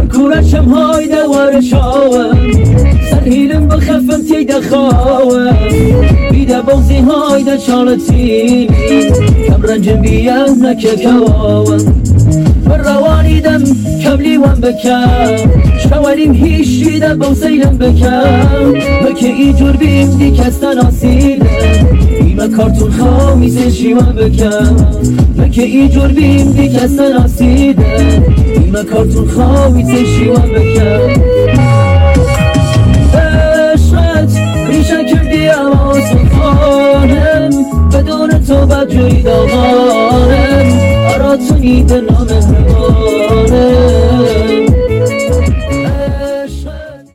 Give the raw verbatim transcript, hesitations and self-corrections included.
كورشم هاي دوار شاوم سرهيلم بخفم تيدا خاوم بيدا بوزي هاي دا شالتيني كم رنجم بيام نكا كواوم بالرواني دم كبلي وان بكام شواليم هيشي دا بوسيلم بكام مكي ايجور بيم دي كستان آسيلم بيما كارتون خاومي سيشي وان بكام مكي ايجور بيم دي كستان آسيلم بيما كارتون خاومي سيشي وان بكام عشقت ریشه کردی اما سلطانم بدون تو بدجوی داغانم اراتونی دنا